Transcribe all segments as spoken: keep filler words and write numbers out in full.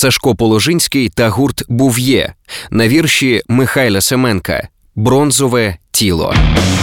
Сашко Положинський та гурт «Був'є» на вірші Михайла Семенка «Бронзове тіло».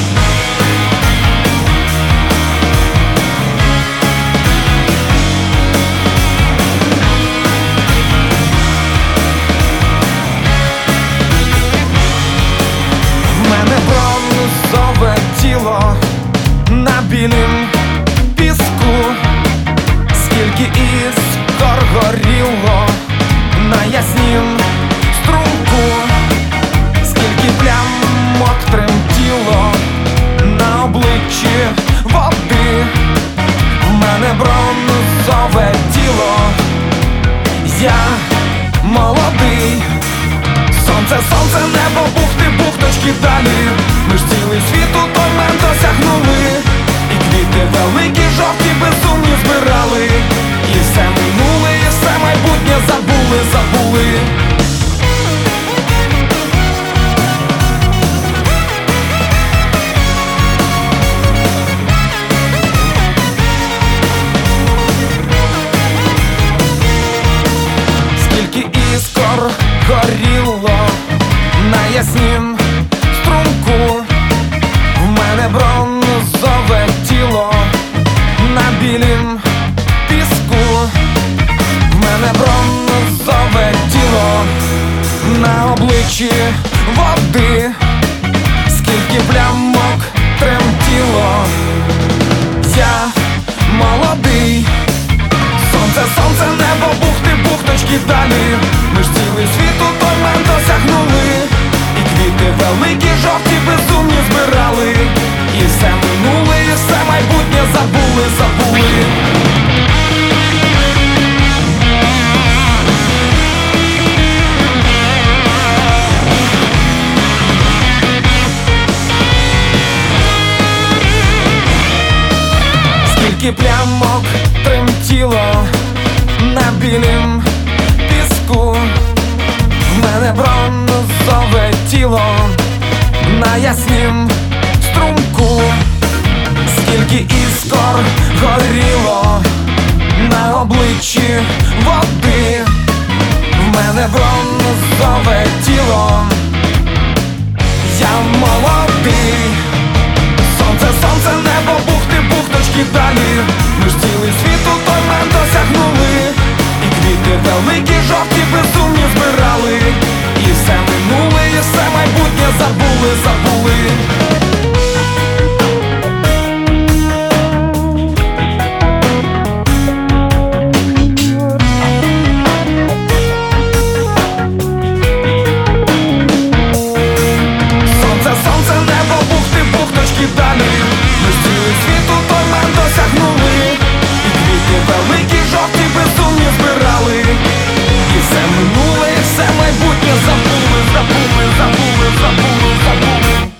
В мене бронзове тіло на білім піску, скільки іскор горіло на яснім струмку, скільки плямок тремтіло на обличчі води. В мене бронзове тіло, я молодий. Сонце, сонце, небо, бухти, бухточки далі. Ми ж цілий світ у той момент досягнули. І квіти великі, жовті, безумні збирали. І все минуле, і все майбутнє забули, забули. Скільки іскор горіло на яснім струмку, в мене бронзове тіло на білім піску, в мене бронзове тіло на обличчі води, скільки плямок тремтіло, я молодий. Сонце, сонце, небо, бухти, бухточки далі. Ми ж цілий світ у той момент досягнули. І квіти великі, жовті, безумні збирали. І все минуле, і все майбутнє забули, забули. Скільки плямок тремтіло на білім піску, в мене бронзове тіло на яснім струмку, скільки іскор горіло на обличчі води. В мене бронзове тіло, я молодий. Сонце, сонце, небо, бухти, бухточки далі. Ми ж цілий світ у той момент досягнули. І квіти великі, жовті, безумні збирали. І все минуле, і все майбутнє забули, забули.